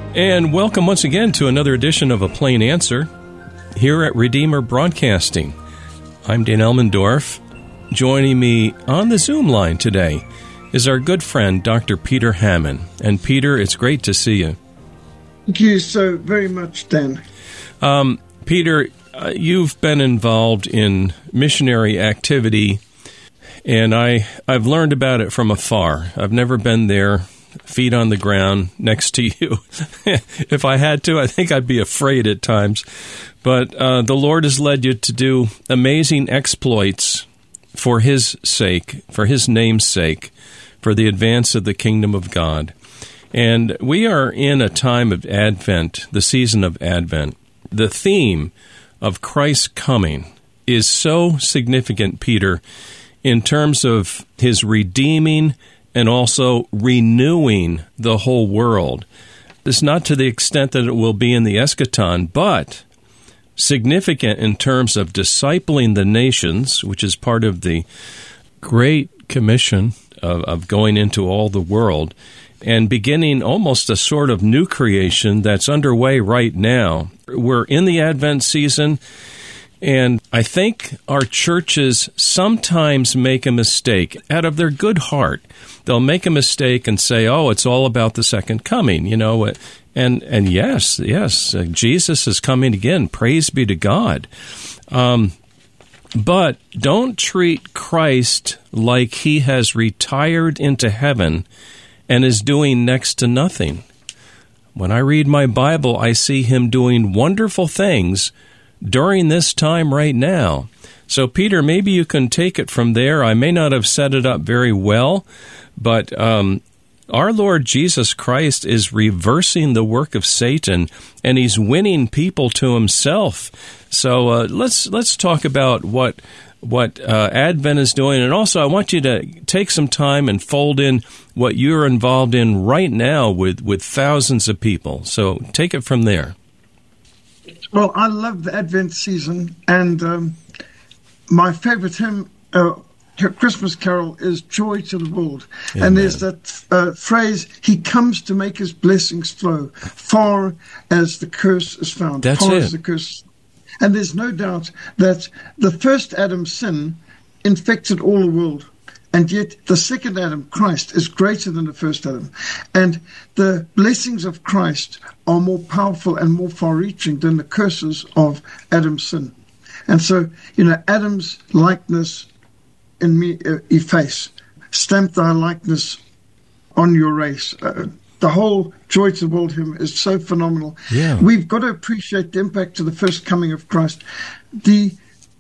And welcome once again to another edition of A Plain Answer here at Redeemer Broadcasting. I'm Dan Elmendorf. Joining me on the Zoom line today is our good friend, Dr. Peter Hammond. And Peter, it's great to see you. Thank you so very much, Dan. Peter, you've been involved in missionary activity, and I've learned about it from afar. I've never been there, feet on the ground next to you. If I had to, I think I'd be afraid at times. But the Lord has led you to do amazing exploits for His sake, for His name's sake, for the advance of the kingdom of God. And we are in a time of Advent, the season of Advent. The theme of Christ's coming is so significant, Peter, in terms of His redeeming and also renewing the whole world. It's not to the extent that it will be in the eschaton, but significant in terms of discipling the nations, which is part of the Great Commission of going into all the world, and beginning almost a sort of new creation that's underway right now. We're in the Advent season, and I think our churches sometimes make a mistake. Out of their good heart, they'll make a mistake and say, oh, it's all about the second coming, you know. And yes, Jesus is coming again. Praise be to God. But don't treat Christ like He has retired into heaven and is doing next to nothing. When I read my Bible, I see Him doing wonderful things during this time right now. So, Peter, maybe you can take it from there. I may not have set it up very well, but our Lord Jesus Christ is reversing the work of Satan, and He's winning people to Himself. So let's talk about what Advent is doing, and also I want you to take some time and fold in what you're involved in right now with thousands of people. So take it from there. Well, I love the Advent season, and my favorite hymn, Christmas carol, is Joy to the World. Amen. And there's that phrase, He comes to make His blessings flow, far as the curse is found. That's far it. As the curse. And there's no doubt that the first Adam's sin infected all the world. And yet the second Adam, Christ, is greater than the first Adam. And the blessings of Christ are more powerful and more far-reaching than the curses of Adam's sin. And so, Adam's likeness in me efface. Stamp thy likeness on your race. The whole Joy to the World hymn is so phenomenal. Yeah. We've got to appreciate the impact of the first coming of Christ. The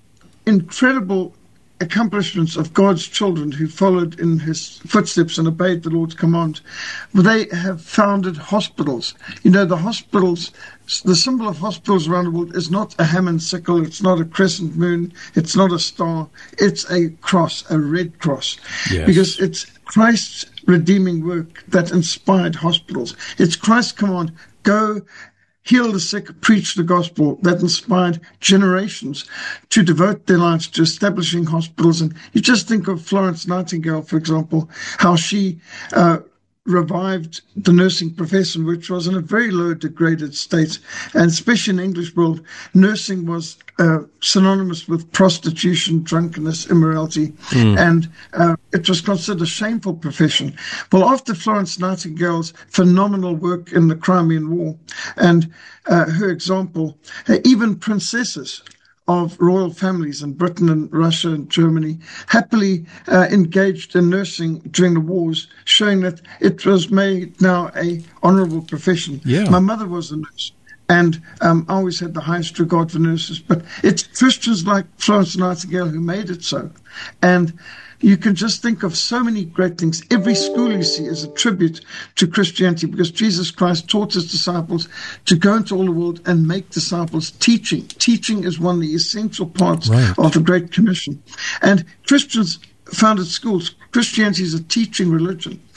incredible accomplishments of God's children who followed in His footsteps and obeyed the Lord's command. They have founded hospitals. The hospitals, the symbol of hospitals around the world is not a Hammond sickle, it's not a crescent moon, it's not a star, it's a cross, a red cross. Yes. Because it's Christ's redeeming work that inspired hospitals. It's Christ's command, go heal the sick, preach the gospel, that inspired generations to devote their lives to establishing hospitals. And you just think of Florence Nightingale, for example, how she revived the nursing profession, which was in a very low, degraded state. And especially in the English world, nursing was synonymous with prostitution, drunkenness, immorality, and it was considered a shameful profession. Well, after Florence Nightingale's phenomenal work in the Crimean War and her example, even princesses of royal families in Britain and Russia and Germany happily engaged in nursing during the wars, showing that it was made now a honorable profession. Yeah. My mother was a nurse, and I always had the highest regard for nurses, but it's Christians like Florence Nightingale who made it so. And you can just think of so many great things. Every school you see is a tribute to Christianity, because Jesus Christ taught His disciples to go into all the world and make disciples. Teaching is one of the essential parts of the Great Commission. And Christians founded schools. Christianity is a teaching religion.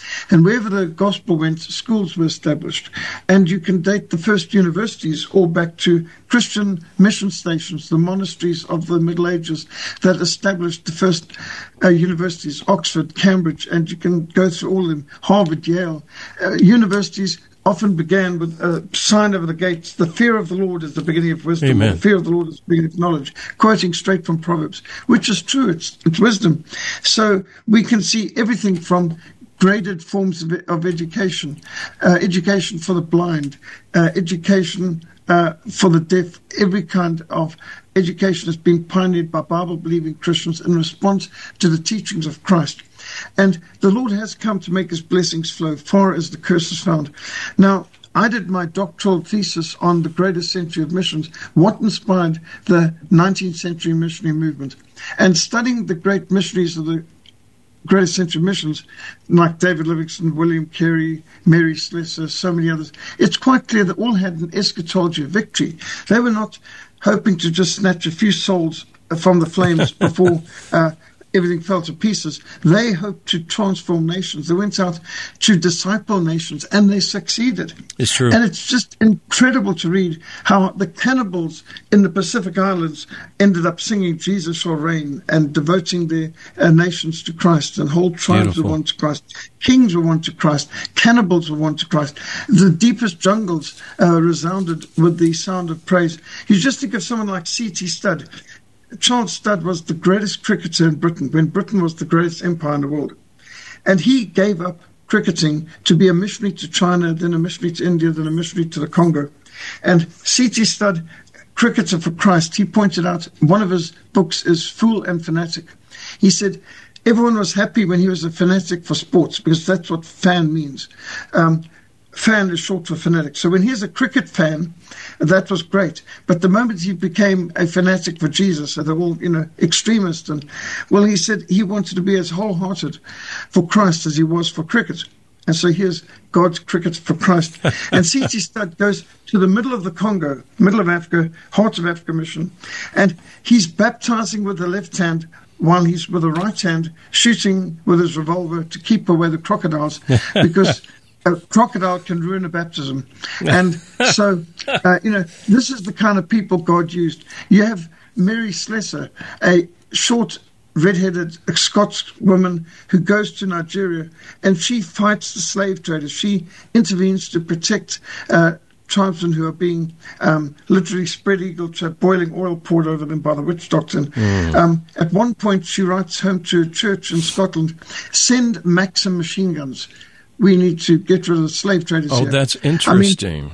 And wherever the gospel went, schools were established. And you can date the first universities all back to Christian mission stations, the monasteries of the Middle Ages that established the first universities, Oxford, Cambridge, and you can go through all of them, Harvard, Yale. Universities often began with a sign over the gates, the fear of the Lord is the beginning of wisdom. Amen. The fear of the Lord is the beginning of knowledge, quoting straight from Proverbs, which is true, it's wisdom. So we can see everything from graded forms of education, education for the blind, education for the deaf, every kind of education has been pioneered by Bible-believing Christians in response to the teachings of Christ. And the Lord has come to make his blessings flow far as the curse is found. Now, I did my doctoral thesis on the greatest century of missions, what inspired the 19th century missionary movement. And studying the great missionaries of the greatest century missions, like David Livingstone, William Carey, Mary Slessor, so many others, it's quite clear that all had an eschatology of victory. They were not hoping to just snatch a few souls from the flames before everything fell to pieces. They hoped to transform nations. They went out to disciple nations, and they succeeded. It's true. And it's just incredible to read how the cannibals in the Pacific Islands ended up singing Jesus Shall Reign and devoting their nations to Christ, and whole tribes Beautiful. were won to Christ. Kings were won to Christ. Cannibals were won to Christ. The deepest jungles resounded with the sound of praise. You just think of someone like C.T. Studd. Charles Studd was the greatest cricketer in Britain when Britain was the greatest empire in the world. And he gave up cricketing to be a missionary to China, then a missionary to India, then a missionary to the Congo. And C.T. Studd, Cricketer for Christ, he pointed out, one of his books is Fool and Fanatic. He said, everyone was happy when he was a fanatic for sports, because that's what fan means. Fan is short for fanatic. So when he's a cricket fan, that was great. But the moment he became a fanatic for Jesus, so they're all, extremists, and well, he said he wanted to be as wholehearted for Christ as he was for cricket. And so here's God's cricket for Christ. And C.T. Studd goes to the middle of the Congo, middle of Africa, Heart of Africa mission, and he's baptizing with the left hand while he's with the right hand shooting with his revolver to keep away the crocodiles, because a crocodile can ruin a baptism. And so, this is the kind of people God used. You have Mary Slessor, a short, red-headed Scots woman who goes to Nigeria, and she fights the slave traders. She intervenes to protect tribesmen who are being literally spread eagle to boiling oil poured over them by the witch doctrine. At one point, she writes home to a church in Scotland, send Maxim machine guns. We need to get rid of the slave traders here. Oh, that's interesting.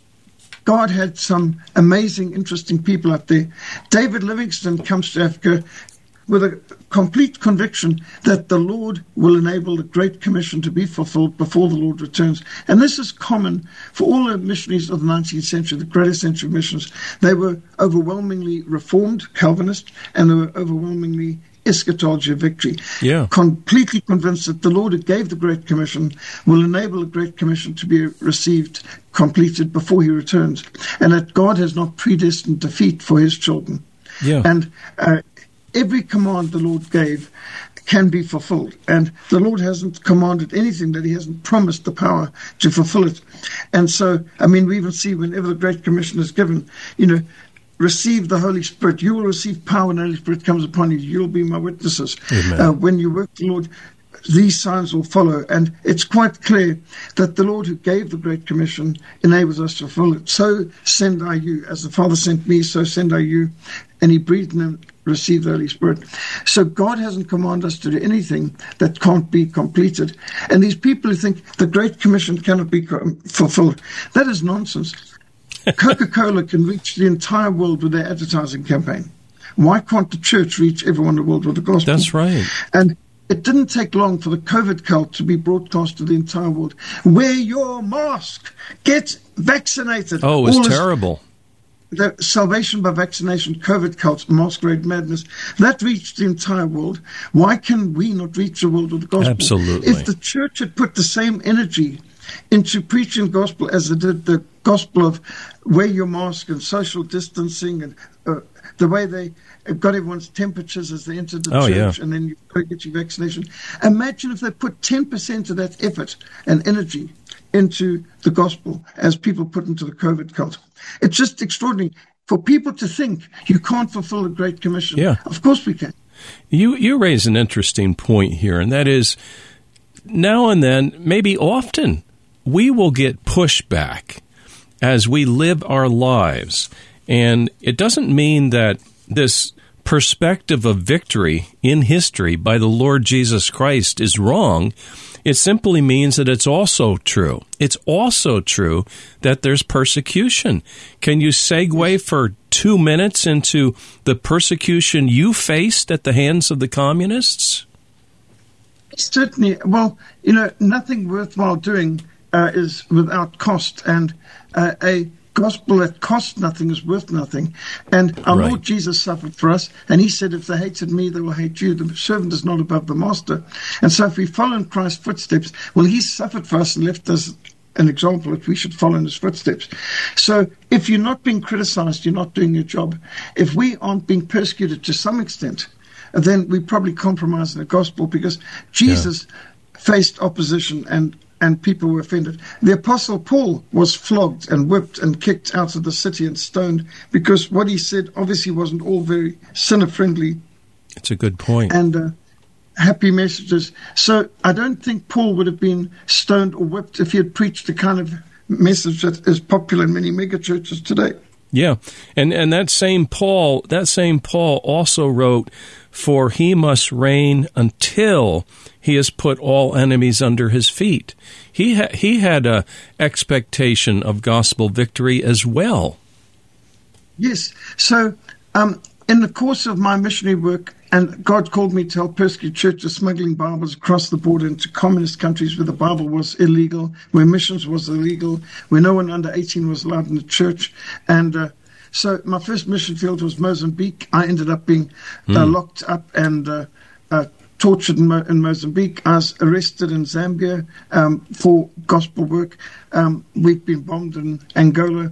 God had some amazing, interesting people out there. David Livingstone comes to Africa with a complete conviction that the Lord will enable the Great Commission to be fulfilled before the Lord returns. And this is common for all the missionaries of the 19th century, the greatest century missions. They were overwhelmingly Reformed, Calvinist, and they were overwhelmingly eschatology of victory. Yeah. Completely convinced that the Lord who gave the Great Commission will enable the Great Commission to be received, completed before he returns, and that God has not predestined defeat for his children. Yeah. And every command the Lord gave can be fulfilled, and the Lord hasn't commanded anything that he hasn't promised the power to fulfill it. And so, we even see whenever the Great Commission is given, receive the Holy Spirit. You will receive power when the Holy Spirit comes upon you. You'll be my witnesses. When you work the Lord, these signs will follow. And it's quite clear that the Lord who gave the Great Commission enables us to fulfill it. So send I you. As the Father sent me, so send I you. And he breathed in them, receive the Holy Spirit. So God hasn't commanded us to do anything that can't be completed. And these people who think the Great Commission cannot be fulfilled, that is nonsense. Coca-Cola can reach the entire world with their advertising campaign. Why can't the church reach everyone in the world with the gospel? That's right. And it didn't take long for the COVID cult to be broadcast to the entire world. Wear your mask. Get vaccinated. Oh, it was terrible. The salvation by vaccination, COVID cults, masquerade madness, that reached the entire world. Why can we not reach the world with the gospel? Absolutely. If the church had put the same energy into preaching gospel as it did the gospel of wear your mask and social distancing and the way they got everyone's temperatures as they entered the church, and then you've got to get your vaccination. Imagine if they put 10% of that effort and energy into the gospel as people put into the COVID cult. It's just extraordinary for people to think you can't fulfill the Great Commission. Yeah. Of course we can. You raise an interesting point here, and that is, now and then, maybe often, we will get pushback as we live our lives. And it doesn't mean that this perspective of victory in history by the Lord Jesus Christ is wrong. It simply means that it's also true. It's also true that there's persecution. Can you segue for 2 minutes into the persecution you faced at the hands of the communists? Certainly. Well, nothing worthwhile doing is without cost, and a gospel that costs nothing is worth nothing. And our Lord Jesus suffered for us, and he said, if they hated me, they will hate you. The servant is not above the master. And so if we follow in Christ's footsteps, well, he suffered for us and left us an example that we should follow in his footsteps. So if you're not being criticized, you're not doing your job. If we aren't being persecuted to some extent, then we probably compromise the gospel, because Jesus faced opposition and people were offended. The Apostle Paul was flogged and whipped and kicked out of the city and stoned because what he said obviously wasn't all very sinner-friendly. It's a good point. And happy messages. So I don't think Paul would have been stoned or whipped if he had preached the kind of message that is popular in many megachurches today. Yeah, and that same Paul also wrote, "For he must reign until he has put all enemies under his feet." He had a expectation of gospel victory as well. Yes. So in the course of my missionary work, and God called me to help persecute churches smuggling Bibles across the border into communist countries where the Bible was illegal, where missions was illegal, where no one under 18 was allowed in the church. And so my first mission field was Mozambique. I ended up being locked up and tortured in Mozambique. I was arrested in Zambia for gospel work. We've been bombed in Angola.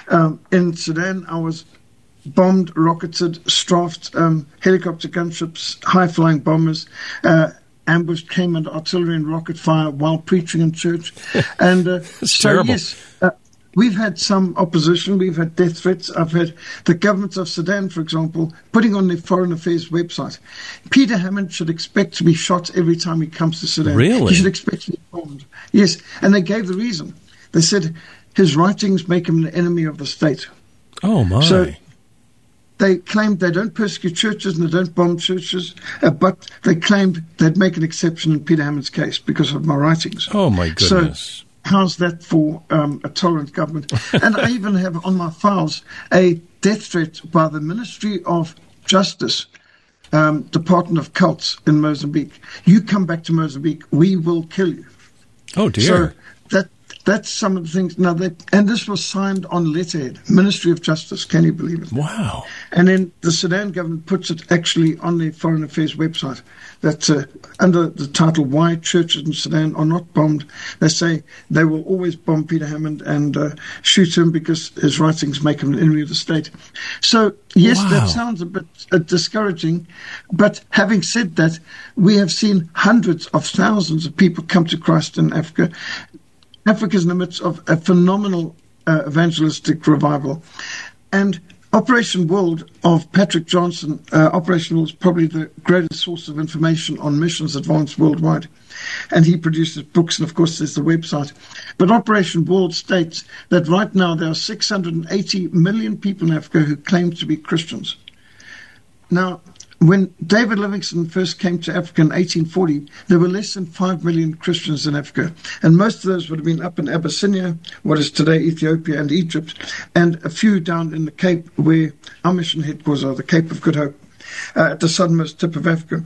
In Sudan, I was bombed, rocketed, strafed, helicopter gunships, high-flying bombers, ambushed, came under artillery and rocket fire while preaching in church. And so, terrible. Yes, we've had some opposition. We've had death threats. I've had the government of Sudan, for example, putting on their Foreign Affairs website, Peter Hammond should expect to be shot every time he comes to Sudan. Really? He should expect to be bombed. Yes, and they gave the reason. They said his writings make him an enemy of the state. Oh, my. So they claimed they don't persecute churches and they don't bomb churches, but they claimed they'd make an exception in Peter Hammond's case because of my writings. Oh, my goodness. So how's that for a tolerant government? And I even have on my files a death threat by the Ministry of Justice, Department of Cults in Mozambique. You come back to Mozambique, we will kill you. Oh, dear. So that's some of the things. Now, and this was signed on letterhead, Ministry of Justice. Can you believe it? Wow. And then the Sudan government puts it actually on their Foreign Affairs website. That under the title, Why Churches in Sudan Are Not Bombed, they say they will always bomb Peter Hammond and shoot him because his writings make him an enemy of the state. So, yes, Wow. that sounds a bit discouraging. But having said that, we have seen hundreds of thousands of people come to Christ in Africa. Africa is in the midst of a phenomenal evangelistic revival. And Operation World of Patrick Johnson, Operation World is probably the greatest source of information on missions advanced worldwide. And he produces books, and of course there's the website. But Operation World states that right now there are 680 million people in Africa who claim to be Christians. Now, when David Livingstone first came to Africa in 1840, there were less than 5 million Christians in Africa. And most of those would have been up in Abyssinia, what is today Ethiopia and Egypt, and a few down in the Cape where our mission headquarters are, the Cape of Good Hope, at the southernmost tip of Africa.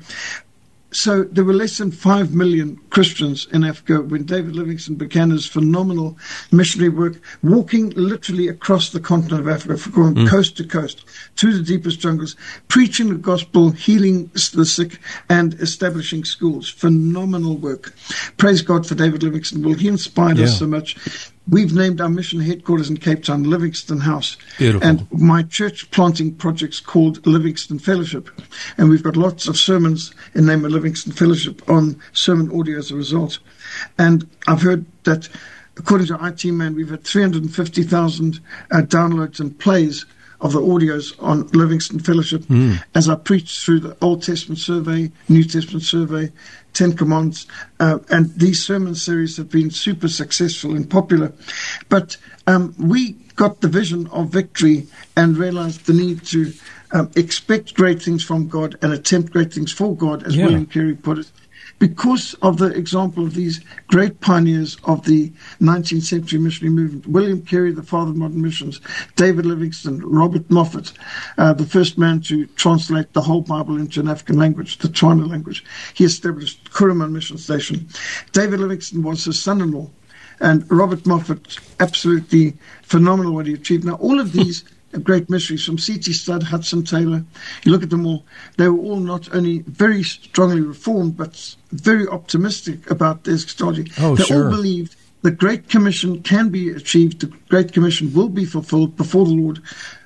So there were less than 5 million Christians in Africa when David Livingstone began his phenomenal missionary work, walking literally across the continent of Africa, from coast to coast, to the deepest jungles, preaching the gospel, healing the sick, and establishing schools. Phenomenal work. Praise God for David Livingstone. Well, he inspired us so much. We've named our mission headquarters in Cape Town Livingston House. Beautiful. And my church planting project's called Livingston Fellowship. And we've got lots of sermons in the name of Livingston Fellowship on sermon audio as a result. And I've heard that, according to IT Man, we've had 350,000 downloads and plays of the audios on Livingston Fellowship as I preach through the Old Testament survey, New Testament survey, Ten Commandments, and these sermon series have been super successful and popular. But we got the vision of victory and realized the need to expect great things from God and attempt great things for God, as William Carey put it. Because of the example of these great pioneers of the 19th century missionary movement, William Carey, the father of modern missions, David Livingstone, Robert Moffat, the first man to translate the whole Bible into an African language, the Tswana language. He established Kuruman Mission Station. David Livingstone was his son-in-law, and Robert Moffat, absolutely phenomenal what he achieved. Now, all of these great missionaries, from C.T. Studd, Hudson Taylor, you look at them all, they were all not only very strongly reformed, but very optimistic about their eschatology. They all believed the Great Commission can be achieved, the Great Commission will be fulfilled before the Lord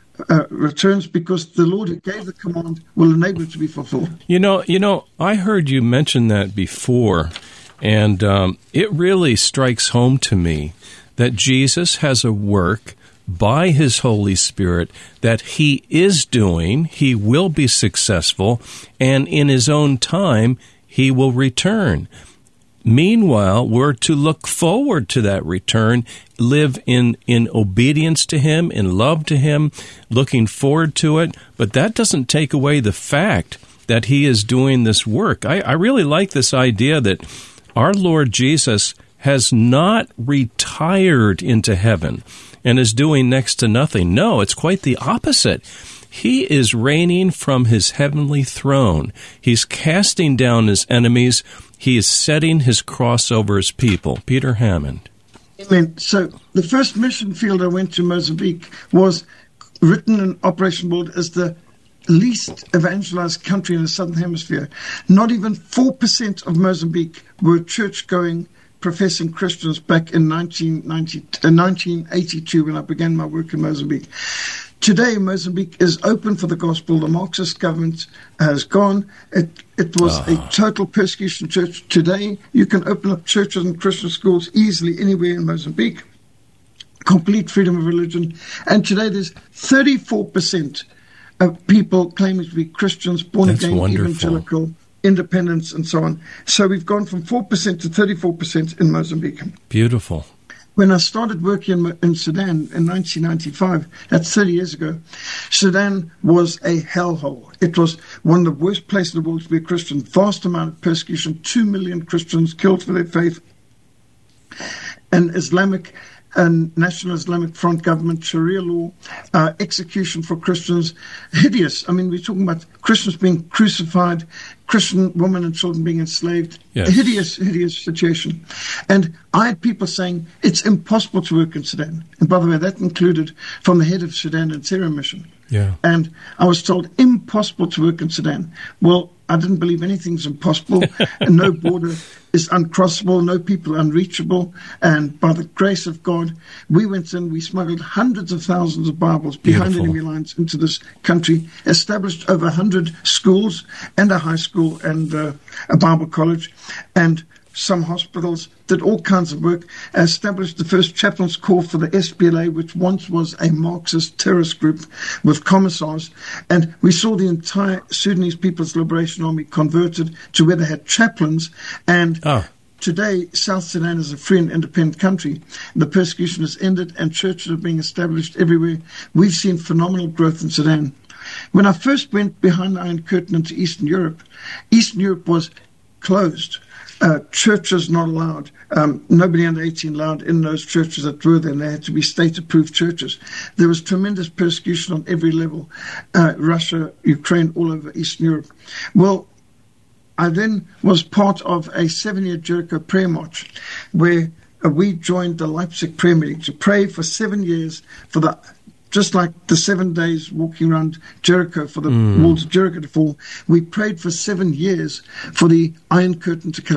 returns, because the Lord who gave the command will enable it to be fulfilled. You know, I heard you mention that before, and it really strikes home to me that Jesus has a work by His Holy Spirit that He is doing. He will be successful, and in His own time, He will return. Meanwhile, we're to look forward to that return, live in obedience to Him, in love to Him, looking forward to it. But that doesn't take away the fact that He is doing this work. I really like this idea that our Lord Jesus has not retired into heaven and is doing next to nothing. No, it's quite the opposite. He is reigning from His heavenly throne. He's casting down His enemies. He is setting His cross over His people. Peter Hammond. Amen. So the first mission field I went to, Mozambique, was written in Operation World as the least evangelized country in the Southern Hemisphere. Not even 4% of Mozambique were church-going, professing Christians back in 1982 when I began my work in Mozambique. Today, Mozambique is open for the gospel. The Marxist government has gone. It was a total persecution church. Today, you can open up churches and Christian schools easily anywhere in Mozambique. Complete freedom of religion. And today, there's 34% of people claiming to be Christians, born again, evangelical, independence, and so on. So we've gone from 4% to 34% in Mozambique. Beautiful. When I started working in Sudan in 1995, that's 30 years ago, Sudan was a hellhole. It was one of the worst places in the world to be a Christian. Vast amount of persecution, 2 million Christians killed for their faith. And Islamic and National Islamic Front government, Sharia law, execution for Christians, hideous. I mean, we're talking about Christians being crucified, Christian women and children being enslaved. Yes. A hideous situation. And I had people saying, it's impossible to work in Sudan. And by the way, that included from the head of Sudan and Syria Mission. Yeah. And I was told, impossible to work in Sudan. Well, I didn't believe anything's impossible, and no border is uncrossable, no people unreachable. And by the grace of God, we went in, we smuggled hundreds of thousands of Bibles behind enemy lines into this country, established over 100 schools and a high school and a Bible college, and some hospitals, did all kinds of work, established the first chaplain's corps for the SPLA, which once was a Marxist terrorist group with commissars. And we saw the entire Sudanese People's Liberation Army converted to where they had chaplains. And today, South Sudan is a free and independent country. The persecution has ended and churches are being established everywhere. We've seen phenomenal growth in Sudan. When I first went behind the Iron Curtain into Eastern Europe was closed. Churches not allowed. Nobody under 18 allowed in those churches that were there. They had to be state-approved churches. There was tremendous persecution on every level. Russia, Ukraine, all over Eastern Europe. Well, I then was part of a 7-year Jericho prayer march where we joined the Leipzig prayer meeting to pray for 7 years for the, just like the 7 days walking around Jericho for the walls of Jericho to fall. We prayed for 7 years for the Iron Curtain to collapse.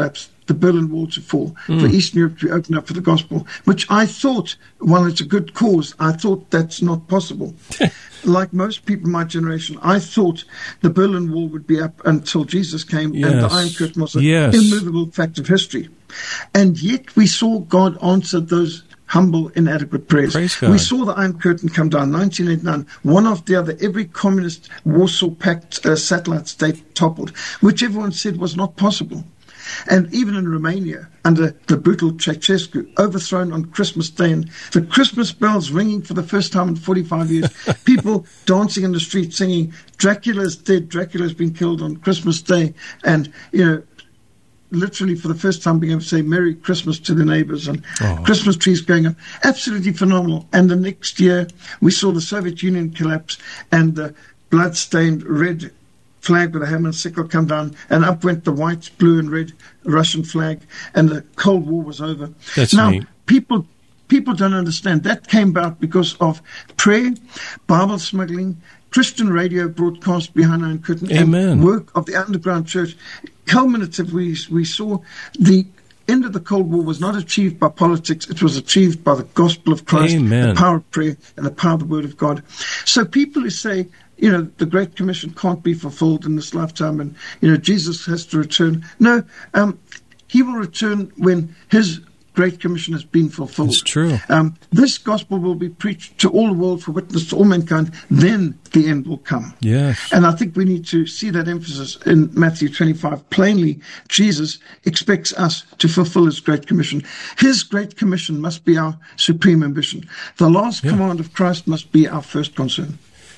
the Berlin Wall to fall, for Eastern Europe to be opened up for the gospel, which I thought, while it's a good cause, I thought that's not possible. Like most people in my generation, I thought the Berlin Wall would be up until Jesus came, and the Iron Curtain was an immovable fact of history. And yet we saw God answer those humble, inadequate prayers. We saw the Iron Curtain come down, 1989, one after the other. Every communist Warsaw Pact satellite state toppled, which everyone said was not possible. And even in Romania, under the brutal Ceausescu, overthrown on Christmas Day, and the Christmas bells ringing for the first time in 45 years, people dancing in the street singing, Dracula's dead, Dracula's been killed on Christmas Day, and, literally for the first time being able to say Merry Christmas to the neighbors, and Christmas trees going up. Absolutely phenomenal. And the next year, we saw the Soviet Union collapse and the blood-stained red flag with a hammer and sickle come down, and up went the white, blue, and red Russian flag, and the Cold War was over. That's now, neat. People don't understand. That came about because of prayer, Bible smuggling, Christian radio broadcast behind Iron Curtain, and work of the underground church. Culminatively, we saw the end of the Cold War was not achieved by politics. It was achieved by the gospel of Christ, the power of prayer, and the power of the word of God. So people who say, the Great Commission can't be fulfilled in this lifetime, and, Jesus has to return. No, he will return when his Great Commission has been fulfilled. It's true. This gospel will be preached to all the world for witness to all mankind. Then the end will come. Yes. And I think we need to see that emphasis in Matthew 25. Plainly, Jesus expects us to fulfill his Great Commission. His Great Commission must be our supreme ambition. The last command of Christ must be our first concern.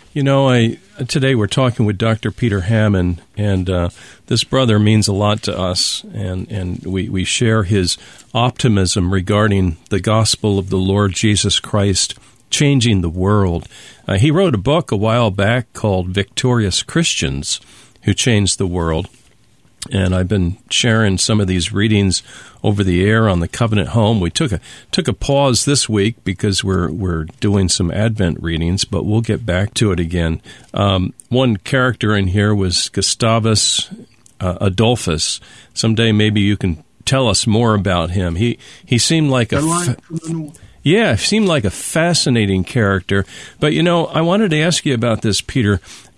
Today we're talking with Dr. Peter Hammond, and this brother means a lot to us, and we share his optimism regarding the gospel of the Lord Jesus Christ changing the world. He wrote a book a while back called Victorious Christians Who Changed the World, and I've been sharing some of these readings over the air on the Covenant Home. We took a pause this week because we're doing some Advent readings, but we'll get back to it again. One character in here was Gustavus Adolphus. Someday maybe you can tell us more about him. He seemed like seemed like a fascinating character. But I wanted to ask you about this, Peter.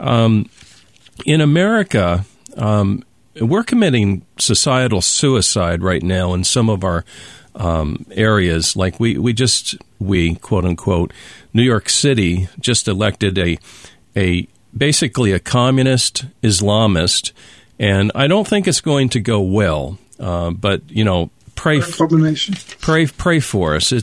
In America, we're committing societal suicide right now in some of our areas. Like we quote unquote, New York City just elected a basically a communist Islamist, and I don't think it's going to go well. But pray for us.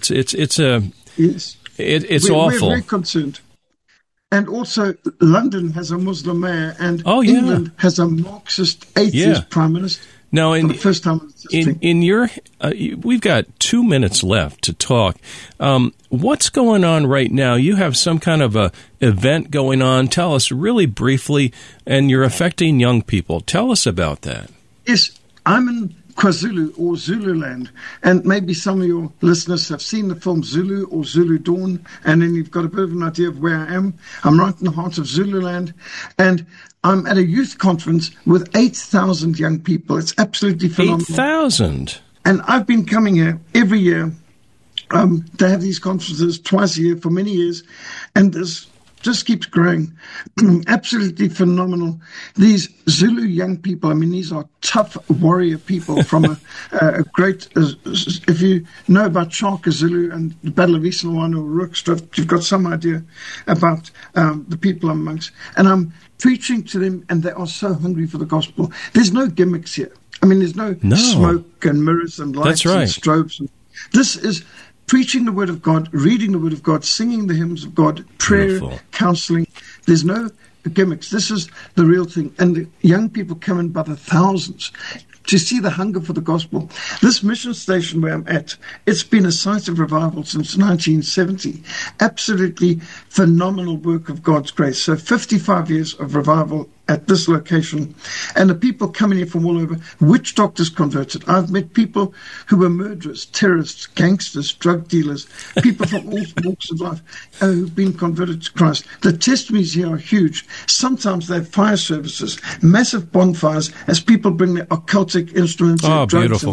It's awful. We're very concerned. And also, London has a Muslim mayor, and England has a Marxist atheist prime minister. Now, for the first time in your, we've got 2 minutes left to talk. What's going on right now? You have some kind of a event going on. Tell us really briefly, and you're affecting young people. Tell us about that. Yes, I'm in KwaZulu or Zululand, and maybe some of your listeners have seen the film Zulu or Zulu Dawn, and then you've got a bit of an idea of where I am. I'm right in the heart of Zululand, and I'm at a youth conference with 8,000 young people. It's absolutely phenomenal. 8,000? And I've been coming here every year. They have these conferences twice a year for many years, and there's just keeps growing. Absolutely phenomenal. These Zulu young people, these are tough warrior people from a great, if you know about Shaka Zulu and the Battle of Isandlwana or Rukstraat, you've got some idea about the people amongst. And I'm preaching to them, and they are so hungry for the gospel. There's no gimmicks here. There's no smoke and mirrors and lights and strobes. This is preaching the word of God, reading the word of God, singing the hymns of God, prayer, counseling. There's no gimmicks. This is the real thing. And the young people come in by the thousands to see the hunger for the gospel. This mission station where I'm at, it's been a site of revival since 1970. Absolutely phenomenal work of God's grace. So 55 years of revival at this location, and the people coming here from all over, witch doctors converted. I've met people who were murderers, terrorists, gangsters, drug dealers, people from all walks of life who've been converted to Christ. The testimonies here are huge. Sometimes they have fire services, massive bonfires as people bring their occultic instruments and drugs. Beautiful.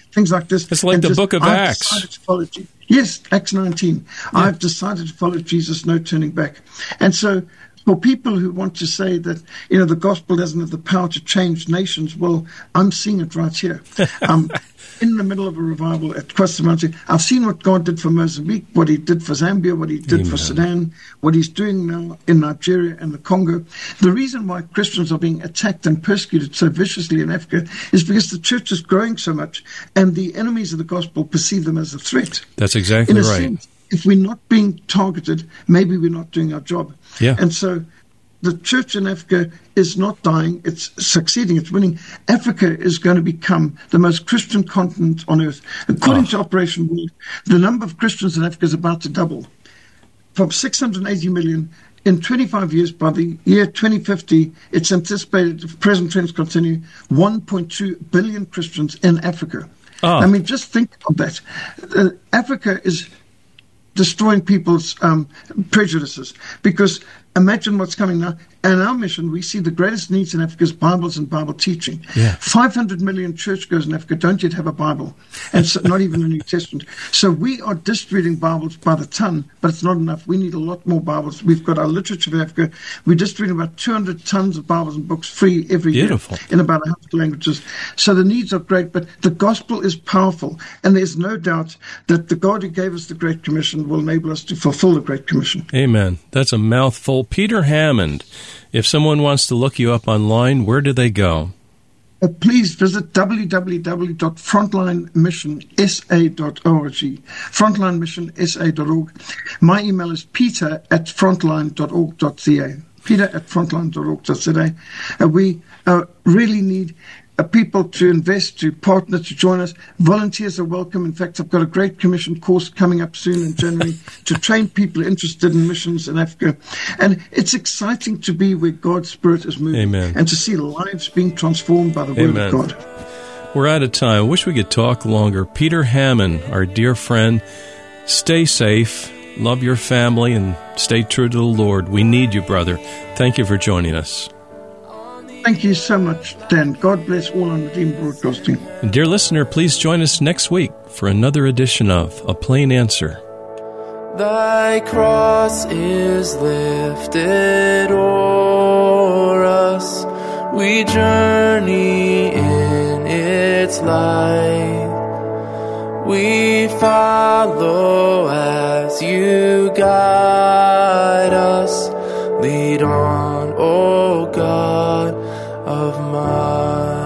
things like this. It's like and the just, book of I've Acts. decided to follow Yes, Acts 19. Yeah. I've decided to follow Jesus, no turning back. And so for people who want to say that, the gospel doesn't have the power to change nations, well, I'm seeing it right here. In the middle of a revival at Costa Mountain, I've seen what God did for Mozambique, what he did for Zambia, what he did for Sudan, what he's doing now in Nigeria and the Congo. The reason why Christians are being attacked and persecuted so viciously in Africa is because the church is growing so much and the enemies of the gospel perceive them as a threat. That's exactly in a right. Sense, if we're not being targeted, maybe we're not doing our job. Yeah. And so the church in Africa is not dying, it's succeeding, it's winning. Africa is going to become the most Christian continent on earth. According to Operation World, the number of Christians in Africa is about to double. From 680 million in 25 years, by the year 2050, it's anticipated, if present trends continue, 1.2 billion Christians in Africa. I mean, just think of that. Africa is destroying people's prejudices, because imagine what's coming now. And our mission, we see the greatest needs in Africa is Bibles and Bible teaching. Yeah. 500 million churchgoers in Africa don't yet have a Bible, and so not even a New Testament. So we are distributing Bibles by the ton, but it's not enough. We need a lot more Bibles. We've got our literature in Africa. We're distributing about 200 tons of Bibles and books free every year in about 100 languages. So the needs are great, but the gospel is powerful, and there's no doubt that the God who gave us the Great Commission will enable us to fulfill the Great Commission. Amen. That's a mouthful. Peter Hammond. If someone wants to look you up online, where do they go? Please visit www.frontlinemissionsa.org, frontlinemissionsa.org. My email is peter@frontline.org.ca, peter@frontline.org.ca. We really need people to invest, to partner, to join us. Volunteers are welcome. In fact, I've got a Great Commission course coming up soon in January to train people interested in missions in Africa. And it's exciting to be where God's Spirit is moving. Amen. And to see lives being transformed by the Word of God. We're out of time. I wish we could talk longer. Peter Hammond, our dear friend, stay safe, love your family, and stay true to the Lord. We need you, brother. Thank you for joining us. Thank you so much, Dan. God bless all on Redeemed Broadcasting. And dear listener, please join us next week for another edition of A Plain Answer. Thy cross is lifted o'er us. We journey in its light. We follow as you guide us. Lead on, O God of mine.